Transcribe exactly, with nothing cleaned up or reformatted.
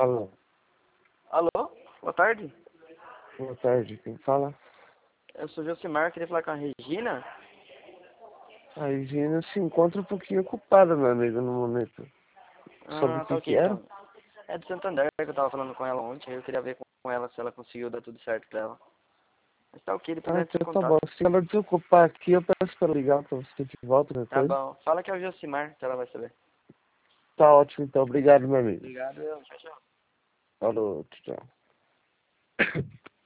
Alô, Alô? Boa tarde. boa tarde, quem fala? Eu sou o Josimar, queria falar com a Regina. A Regina se encontra um pouquinho ocupada, meu amigo, no momento. Sobre o Ah, tá que que ok era? então. É de Santander que eu tava falando com ela ontem, aí eu queria ver com ela se ela conseguiu dar tudo certo pra ela. Mas tá ok, depois Ah, eu entro em então tá bom. contato. Se ela desocupar aqui, eu peço pra ligar pra você de volta Tá depois. bom. Fala que é o Josimar, que ela vai saber. Tá ótimo, então. Obrigado, meu amigo. Obrigado, tchau, tchau. Falou, tchau.